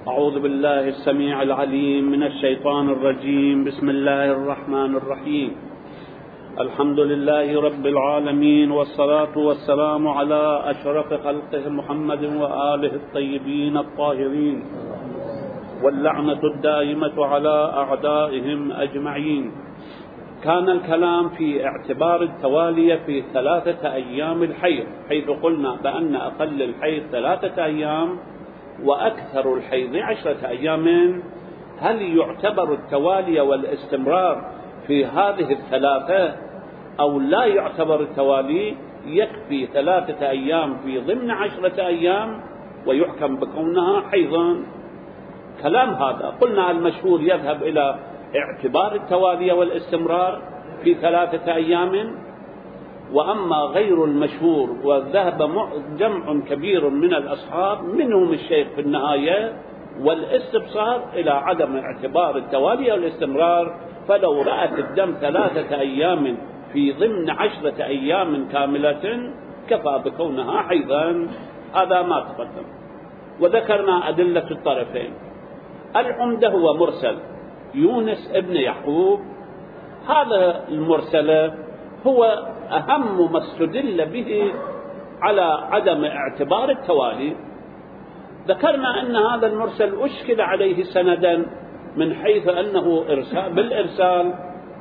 أعوذ بالله السميع العليم من الشيطان الرجيم. بسم الله الرحمن الرحيم. الحمد لله رب العالمين، والصلاة والسلام على أشرف خلقه محمد وآله الطيبين الطاهرين، واللعنة الدائمة على أعدائهم أجمعين. كان الكلام في اعتبار التوالي في 3 أيام الحيض، حيث قلنا بأن أقل الحيض 3 أيام وأكثر الحيض 10 أيام. هل يعتبر التوالي والاستمرار في هذه ال3 أو لا يعتبر التوالي؟ يكفي 3 أيام في ضمن 10 أيام ويحكم بكونها حيضا. كلام هذا قلنا المشهور يذهب إلى اعتبار التوالي والاستمرار في 3 أيام، وأما غير المشهور وذهب جمع كبير من الأصحاب منهم الشيخ في النهاية والاستبصار إلى عدم اعتبار التوالي والاستمرار، فلو رأت الدم 3 أيام في ضمن 10 أيام كاملة كفى بكونها حيضا. هذا ما تقدم. وذكرنا أدلة الطرفين. العمدة هو مرسل يونس ابن يعقوب. هذا المرسل هو أهم ما استدل به على عدم اعتبار التوالي. ذكرنا أن هذا المرسل أشكل عليه سندا من حيث أنه بالإرسال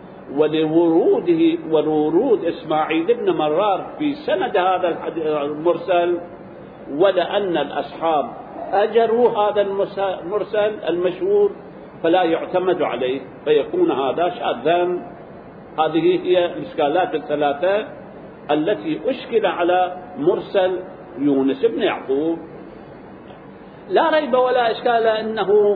ولورود إسماعيل بن مرار في سند هذا المرسل، ولأن الأصحاب أجروا هذا المرسل المشهور فلا يعتمد عليه فيكون هذا شاذا. هذه هي الإشكالات ال3 التي أشكل على مرسل يونس بن يعقوب. لا ريب ولا إشكال أنه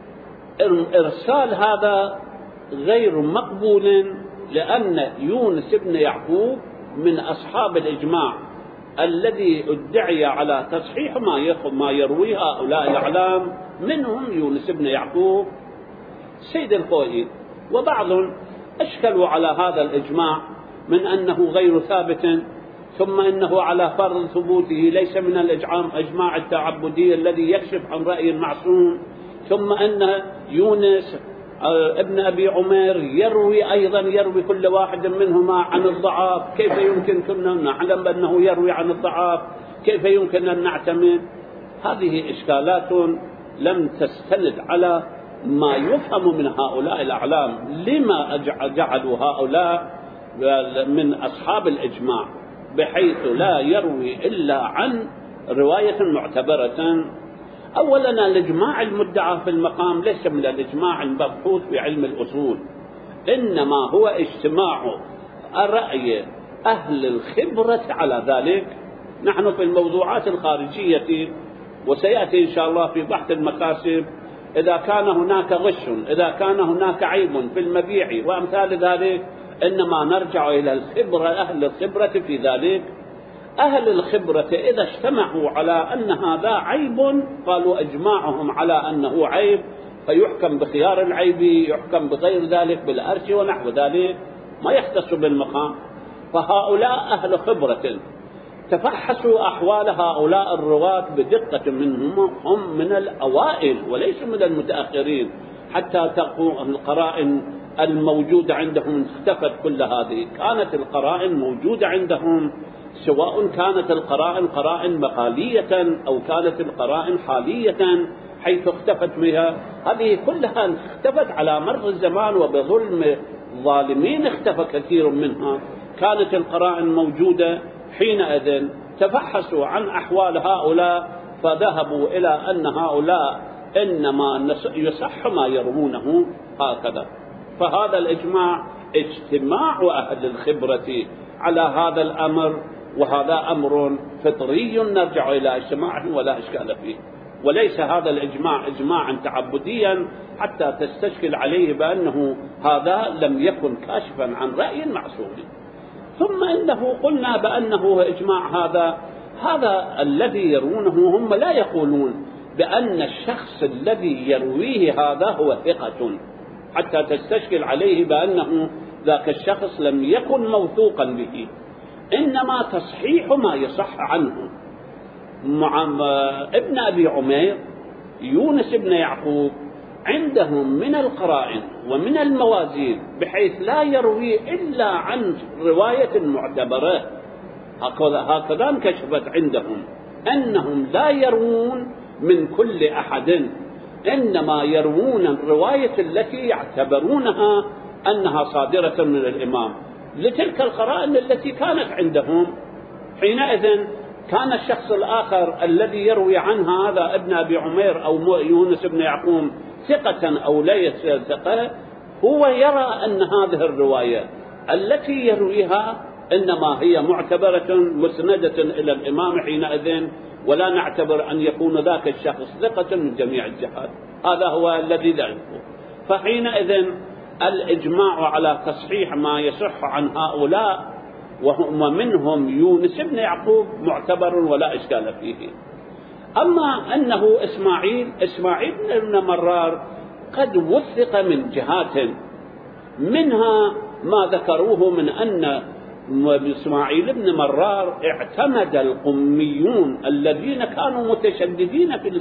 إرسال هذا غير مقبول، لأن يونس بن يعقوب من أصحاب الإجماع الذي ادعي على تصحيح ما يروي هؤلاء الأعلام، منهم يونس بن يعقوب سيد الخوئي. وبعض أشكلوا على هذا الإجماع من أنه غير ثابت، ثم أنه على فرض ثبوته ليس من الإجماع التعبدي الذي يكشف عن رأي المعصوم، ثم أن يونس ابن أبي عمير يروي كل واحد منهما عن الضعاف. كيف يمكن كنا نعلم بأنه يروي عن الضعاف؟ كيف يمكن أن نعتمد؟ هذه إشكالات لم تستند على ما يفهم من هؤلاء الأعلام. لما جعلوا هؤلاء من أصحاب الإجماع بحيث لا يروي إلا عن رواية معتبرة؟ أولا الإجماع المدعى في المقام ليس من الإجماع المبحوث في علم الأصول، إنما هو اجتماع رأي أهل الخبرة على ذلك. نحن في الموضوعات الخارجية وسيأتي إن شاء الله في بحث المكاسب، إذا كان هناك غش، إذا كان هناك عيب في المبيع وأمثال ذلك، إنما نرجع إلى الخبرة، أهل الخبرة في ذلك. أهل الخبرة إذا اجتمعوا على أن هذا عيب قالوا إجماعهم على أنه عيب، فيحكم بخيار العيب، يحكم بغير ذلك بالأرش ونحو ذلك، ما يختص بالمقام. فهؤلاء أهل خبرة تفحصوا أحوال هؤلاء الرواة بدقة، منهم هم من الأوائل وليسوا من المتأخرين، حتى تقوم القرائن الموجودة عندهم اختفت. كل هذه كانت القرائن موجودة عندهم، سواء كانت القرائن قرائن مقالية أو كانت القرائن حالية حيث اختفت بها. هذه كلها اختفت على مر الزمان، وبظلم ظالمين اختفى كثير منها. كانت القرائن موجودة حينئذ، تفحصوا عن أحوال هؤلاء فذهبوا إلى أن هؤلاء إنما يصح ما يروونه هكذا. فهذا الإجماع اجتماع أهل الخبرة على هذا الأمر، وهذا أمر فطري نرجع إلى اجتماعه ولا إشكال فيه، وليس هذا الإجماع إجماعا تعبديا حتى تستشكل عليه بأنه هذا لم يكن كاشفا عن رأي معصوم. ثم إنه قلنا بأنه إجماع هذا الذي يرونه هم لا يقولون بأن الشخص الذي يرويه هذا هو ثقة حتى تستشكل عليه بأنه ذاك الشخص لم يكن موثوقا به، إنما تصحيح ما يصح عنه. ابن أبي عمير يونس بن يعقوب عندهم من القرائن ومن الموازين بحيث لا يروي إلا عن رواية معتبرة. هكذا انكشفت عندهم أنهم لا يروون من كل أحد، إنما يروون الرواية التي يعتبرونها أنها صادرة من الإمام لتلك القرائن التي كانت عندهم. حينئذ كان الشخص الآخر الذي يروي عن هذا ابن أبي عمير أو يونس بن يعقوب ثقة أو ليس ثقة، هو يرى أن هذه الرواية التي يرويها إنما هي معتبرة مسندة إلى الإمام حينئذ، ولا نعتبر أن يكون ذاك الشخص ثقة من جميع الجهات. هذا هو الذي ذكره. فحينئذ الإجماع على تصحيح ما يصح عن هؤلاء ومنهم يونس بن يعقوب معتبر ولا إشكال فيه. أما أنه إسماعيل بن مرار قد وثق من جهات، منها ما ذكروه من أن إسماعيل بن مرار اعتمد القميون الذين كانوا متشددين في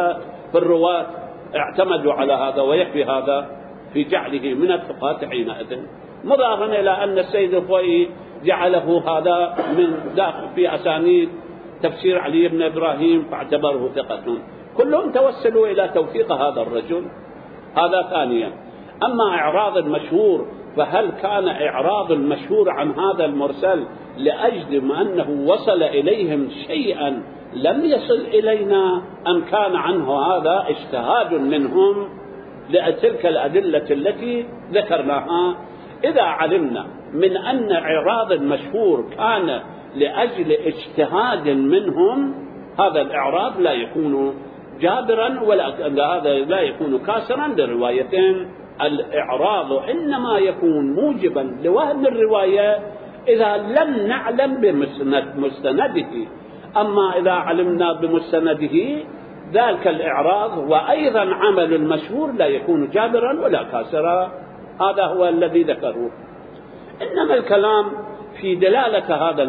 الرواة اعتمدوا على هذا، ويكفي هذا في جعله من الثقات حينئذ، مضافا إلى أن السيد الخوئي جعله هذا من داخل في أسانيد تفسير علي بن إبراهيم فاعتبره ثقة. كلهم توسلوا إلى توثيق هذا الرجل. هذا ثانيا. أما إعراض المشهور، فهل كان إعراض المشهور عن هذا المرسل لأجل ما أنه وصل إليهم شيئا لم يصل إلينا، أم كان عنه هذا اجتهاد منهم لتلك الأدلة التي ذكرناها؟ إذا علمنا من أن إعراض المشهور كان لأجل اجتهاد منهم، هذا الإعراض لا يكون جابرا ولا هذا لا يكون كاسرا لروايتين. الإعراض إنما يكون موجبا لوهم الرواية إذا لم نعلم بمستنده. أما إذا علمنا بمستنده ذلك الإعراض وأيضا عمل المشهور لا يكون جابرا ولا كاسرا. هذا هو الذي ذكروه. إنما الكلام في دلالة هذا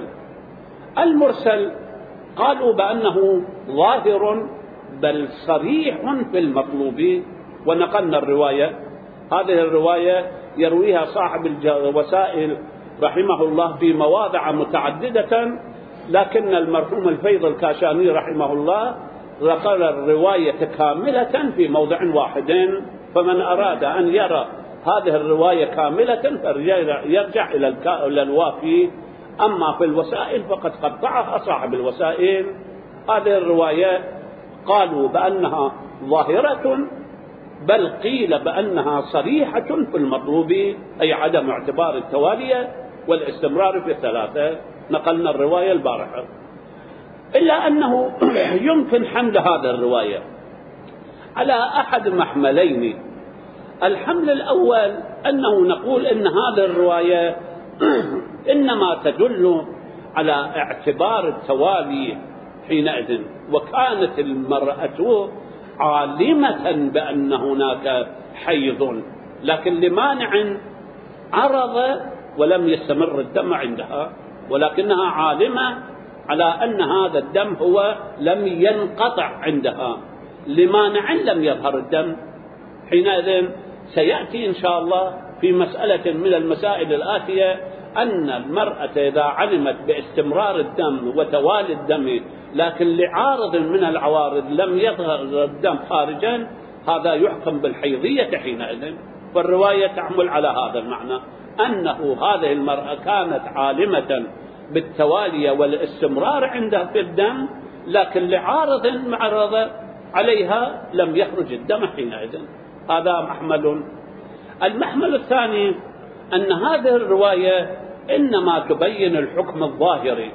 المرسل قالوا بأنه ظاهر بل صريح في المطلوب. ونقلنا الرواية، هذه الرواية يرويها صاحب الوسائل رحمه الله في مواضع متعددة، لكن المرحوم الفيض الكاشاني رحمه الله ذكر الرواية كاملة في موضع واحد. فمن أراد أن يرى هذه الرواية كاملة فيرجع إلى الوافي. أما في الوسائل فقد قطعها صاحب الوسائل. هذه الرواية قالوا بأنها ظاهرة، بل قيل بأنها صريحة في المطلوب، أي عدم اعتبار التوالية والاستمرار في الثلاثة. نقلنا الرواية البارحة. إلا أنه يمكن حمل هذا الرواية على أحد محملين. الحمل الأول أنه نقول إن هذه الرواية إنما تدل على اعتبار التوالي حينئذ، وكانت المرأة عالمة بأن هناك حيض، لكن لمانع عرض ولم يستمر الدم عندها، ولكنها عالمة على أن هذا الدم هو لم ينقطع عندها، لمانع لم يظهر الدم. حينئذ سيأتي إن شاء الله في مسألة من المسائل الآتية أن المرأة إذا علمت باستمرار الدم وتوالي الدم لكن لعارض من العوارض لم يظهر الدم خارجا، هذا يحكم بالحيضية حينئذ. فالرواية تعمل على هذا المعنى، أنه هذه المرأة كانت عالمة بالتوالي والاستمرار عندها في الدم، لكن لعارض معرض عليها لم يخرج الدم حينئذ. هذا محمل. المحمل الثاني أن هذه الرواية إنما تبين الحكم الظاهري،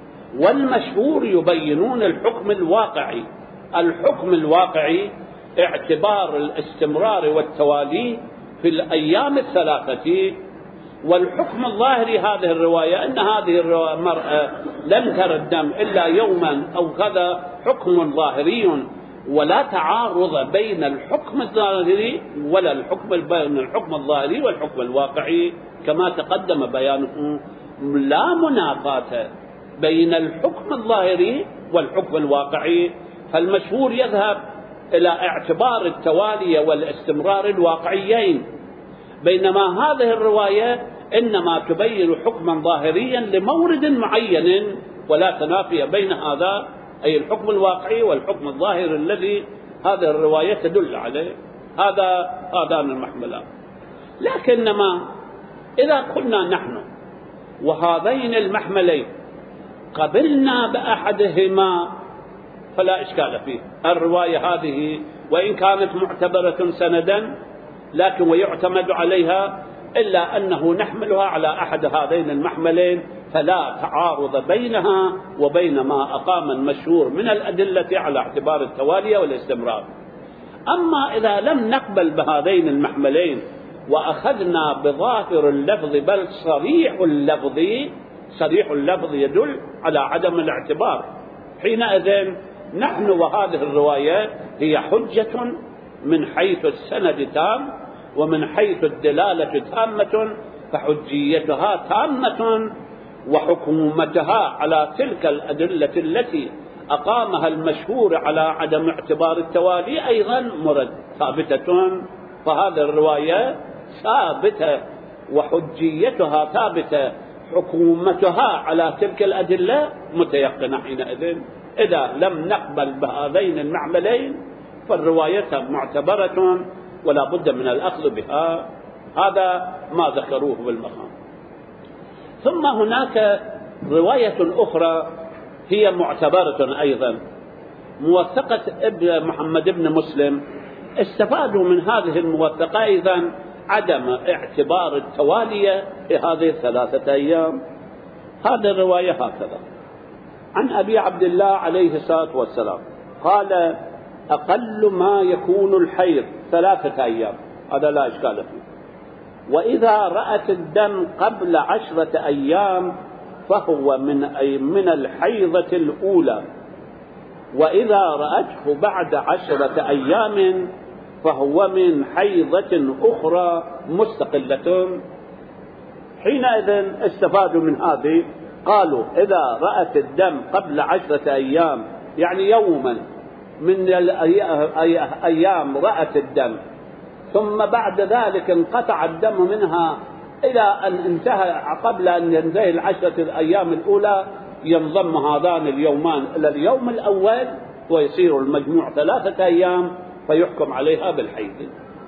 والمشهور يبينون الحكم الواقعي. الحكم الواقعي اعتبار الاستمرار والتوالي في الأيام الثلاثة، والحكم الظاهري هذه الرواية أن هذه المرأة لم تر الدم إلا يوما أو كذا، حكم ظاهري ولا تعارض بين الحكم الظاهري ولا بين الحكم الظاهري والحكم الواقعي كما تقدم بيانه. لا منافاة بين الحكم الظاهري والحكم الواقعي. فالمشهور يذهب إلى اعتبار التوالي والاستمرار الواقعيين، بينما هذه الرواية إنما تبين حكما ظاهريا لمورد معين، ولا تنافي بين هذا أي الحكم الواقعي والحكم الظاهر الذي هذه الرواية تدل عليه. هذان المحملان. لكنما إذا قلنا نحن وهذين المحملين قبلنا بأحدهما فلا إشكال فيه. الرواية هذه وإن كانت معتبرة سندا لكن ويعتمد عليها، إلا أنه نحملها على أحد هذين المحملين، فلا تعارض بينها وبين ما أقام المشهور من الأدلة على اعتبار التوالي والاستمرار. أما إذا لم نقبل بهذين المحملين وأخذنا بظاهر اللفظ بل صريح اللفظ يدل على عدم الاعتبار، حينئذ نحن وهذه الرواية هي حجة من حيث السند تام ومن حيث الدلالة تامة، فحجيتها تامة وحكومتها على تلك الأدلة التي أقامها المشهور على عدم اعتبار التوالي أيضا ثابتة. فهذه الرواية ثابتة وحجيتها ثابتة، حكومتها على تلك الأدلة متيقنة. حينئذ إذا لم نقبل بهذين المعملين فالرواية معتبرة ولا بد من الأخذ بها. هذا ما ذكروه بالمقام. ثم هناك رواية أخرى هي معتبرة أيضا، موثقة ابن محمد بن مسلم. استفادوا من هذه الموثقة أيضا عدم اعتبار التوالي في هذه الثلاثة أيام. هذه الرواية هكذا: عن أبي عبد الله عليه الصلاة والسلام قال: أقل ما يكون الحيض 3 أيام، هذا لا إشكال فيه. وإذا رأت الدم قبل 10 أيام فهو من الحيضة الأولى، وإذا رأته بعد 10 أيام فهو من حيضة أخرى مستقلة. حينئذ استفادوا من هذه، قالوا إذا رأت الدم قبل 10 أيام يعني يوما من أيام رأت الدم، ثم بعد ذلك انقطع الدم منها إلى أن انتهى، قبل أن ينتهي 10 الأيام الأولى ينضم هذان اليومان إلى اليوم الأول ويصير المجموع 3 أيام فيحكم عليها بالحيض.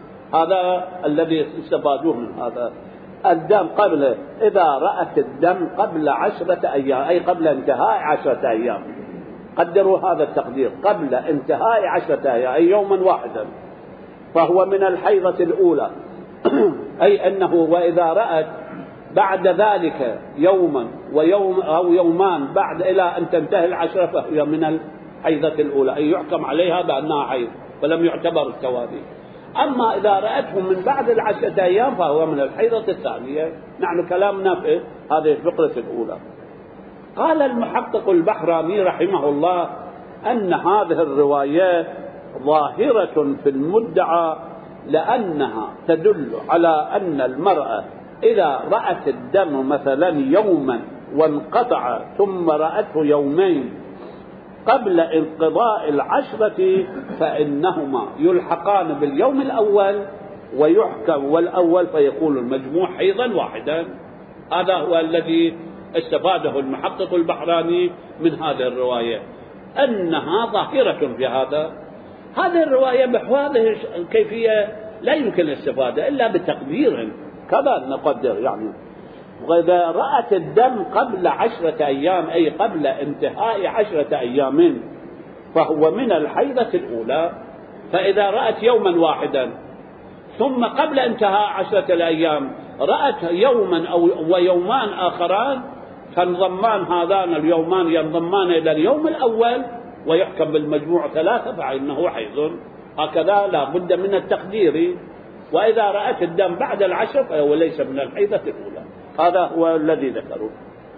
هذا الذي استفادوه من هذا. الدم إذا رأت الدم قبل 10 أيام أي قبل انتهاء 10 أيام، قدروا هذا التقدير، قبل انتهاء 10 أيام أي يوما واحدا، فهو من الحيضة الأولى أي أنه وإذا رأت بعد ذلك يوما ويوم أو يومان بعد إلى أن تنتهي 10 فهي من الحيضة الأولى، أي يحكم عليها بأنها حيض ولم يعتبر التوالي. أما إذا رأته من بعد 10 أيام فهو من الحيضة الثانية. نحن كلامنا في هذه الفقرة الأولى. قال المحقق البحراني رحمه الله أن هذه الروايات ظاهرة في المدعى، لأنها تدل على أن المرأة إذا رأت الدم مثلا يوما وانقطع ثم رأته يومين قبل انقضاء 10 فإنهما يلحقان باليوم الأول ويحكم والأول فيكون المجموع حيضا واحدا. هذا هو الذي استفاده المحقق البحراني من هذه الرواية، أنها ظاهرة في هذه الرواية. بهذه الكيفية لا يمكن الاستفادة إلا بتقدير كذا نقدر يعني. وإذا رأت الدم قبل 10 أيام أي قبل انتهاء 10 أيام فهو من الحيضة الأولى. فإذا رأت يوما واحدا ثم قبل انتهاء 10 الأيام رأت يوما أو ويومان آخران فانضمان هذان اليومان ينضمان إلى اليوم الأول ويحكم بالمجموع 3 فإنه حيض. هكذا لا بد من التقدير. وإذا رأت الدم بعد 10 فهو ليس من الحيضة الأولى. هذا هو الذي ذكروه.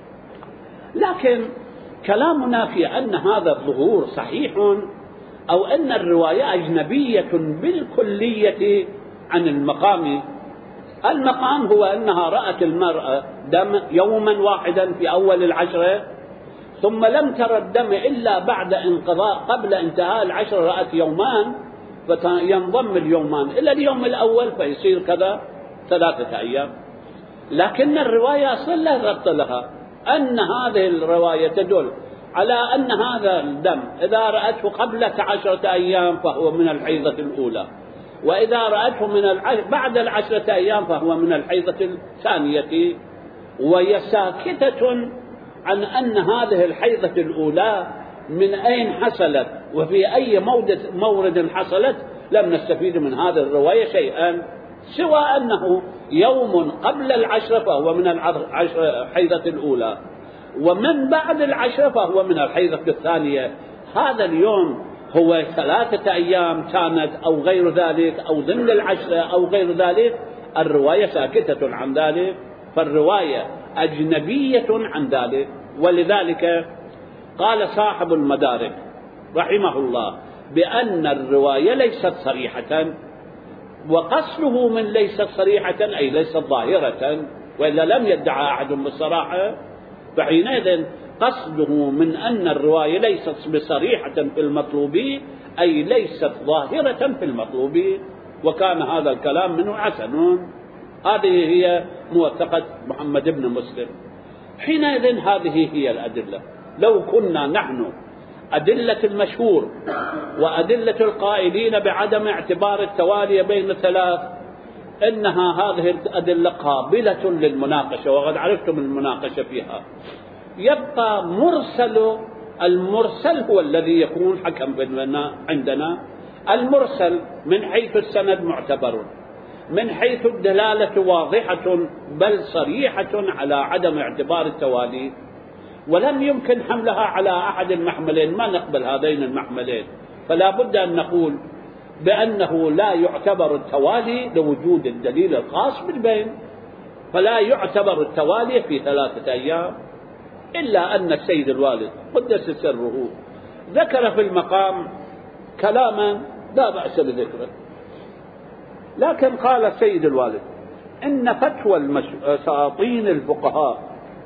لكن كلامنا في أن هذا الظهور صحيح أو أن الرواية أجنبية بالكلية عن المقام. المقام هو أنها رأت المرأة دم يوما واحدا في أول 10 ثم لم ترى الدم إلا بعد انقضاء قبل انتهاء 10 رأت يومان فينضم اليومان إلى اليوم الأول فيصير كذا 3 أيام. لكن الرواية أصلا لا ربط لها، أن هذه الرواية تدل على أن هذا الدم إذا رأته قبل 10 أيام فهو من الحيضة الأولى، وإذا رأته بعد 10 أيام فهو من الحيضة الثانية، وهي ساكتة عن أن هذه الحيضة الأولى من أين حصلت وفي أي مورد حصلت. لم نستفيد من هذه الرواية شيئا سوى أنه يوم قبل 10 فهو من الحيضة الأولى، ومن بعد 10 فهو من الحيضة الثانية. هذا اليوم هو 3 أيام كانت أو غير ذلك أو ضمن 10 أو غير ذلك، الرواية ساكتة عن ذلك، فالرواية أجنبية عن ذلك. ولذلك قال صاحب المدارك رحمه الله بأن الرواية ليست صريحة، وقصده من ليست صريحة أي ليست ظاهرة، وإلا لم يدعى أحد بالصراحة، فحينئذ قصده من أن الرواية ليست بصريحة في المطلوب أي ليست ظاهرة في المطلوب، وكان هذا الكلام منه حسن. هذه هي موثقة محمد بن مسلم. حينئذ هذه هي الأدلة. لو كنا نحن أدلة المشهور وأدلة القائلين بعدم اعتبار التوالي بين الثلاث، إنها هذه الأدلة قابلة للمناقشة، وقد عرفتم المناقشة فيها. يبقى المرسل هو الذي يكون حكم عندنا. المرسل من حيث السند معتبر، من حيث الدلالة واضحة بل صريحة على عدم اعتبار التوالي، ولم يمكن حملها على أحد المحملين، ما نقبل هذين المحملين، فلا بد أن نقول بأنه لا يعتبر التوالي لوجود الدليل الخاص بالبين، فلا يعتبر التوالي في 3 أيام، إلا أن السيد الوالد قدس سره ذكر في المقام كلاما لا بأس بذكره. لكن قال السيد الوالد إن فتوى سلاطين الفقهاء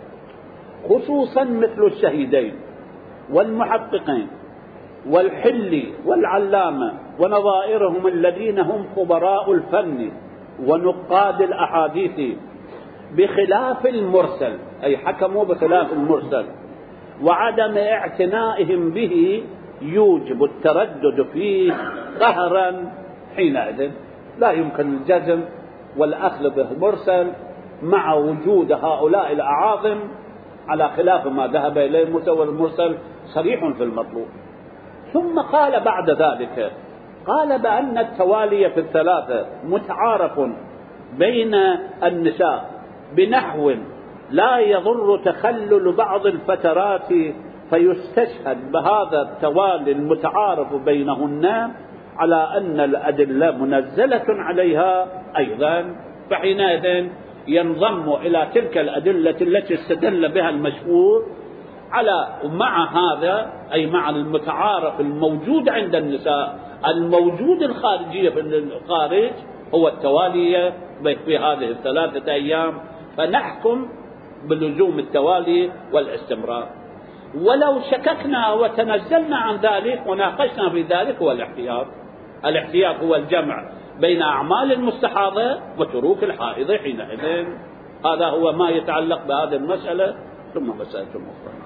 خصوصا مثل الشهيدين والمحققين والحلي والعلامة ونظائرهم الذين هم خبراء الفن ونقاد الأحاديث بخلاف المرسل، أي حكموا بخلاف المرسل، وعدم اعتنائهم به يوجب التردد فيه قهرا. حينئذ لا يمكن الجزم والأخذ بالمرسل مع وجود هؤلاء الأعاظم، على خلاف ما ذهب إليه المرسل صريح في المطلوب. ثم قال بعد ذلك، قال بأن التوالي في 3 متعارف بين النساء بنحو لا يضر تخلل بعض الفترات، فيستشهد بهذا التوالي المتعارف بينهن على أن الأدلة منزلة عليها أيضا، فحينئذ ينضم إلى تلك الأدلة التي استدل بها المشهور على مع هذا، أي مع المتعارف الموجود عند النساء، الموجود الخارجية في الخارج هو التوالي في هذه 3 أيام، فنحكم بلزوم التوالي والاستمرار. ولو شككنا وتنزلنا عن ذلك وناقشنا في ذلك هو الاحتياط. الاحتياط هو الجمع بين أعمال المستحاضة وتروك الحائض. حينئذ هذا هو ما يتعلق بهذه المسألة، ثم مسألة أخرى.